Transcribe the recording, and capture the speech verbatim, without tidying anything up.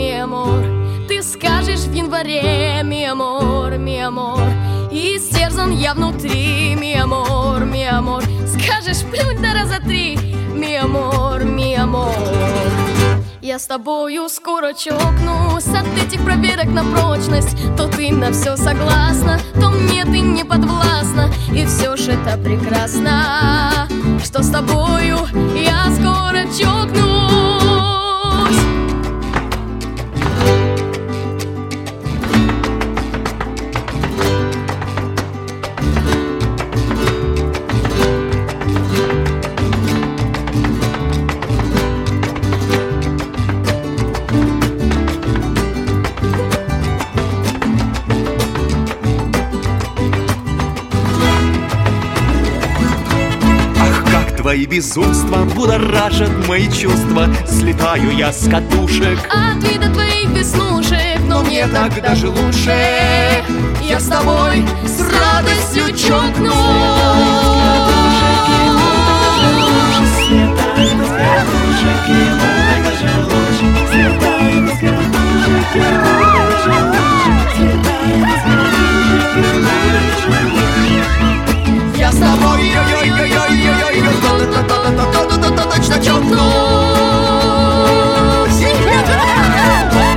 ми амор. Ты скажешь в январе, ми амор, ми амор. И истерзан я внутри, ми амор, ми амор. Скажешь плюнь до раза три, ми амор, ми амор. Я с тобою скоро чокнусь от этих проверок на прочность. То ты на все согласна, то мне ты не подвластна. И все ж это прекрасно, что с тобою я скоро чокнусь. Твои безумства будоражат мои чувства. Слетаю я с катушек от вида твоих веснушек, но мне так даже лучше. Я с тобой с радостью чокнусь. Я с тобой, ой-ой-ой-ой-ой-ой, точно чокнусь.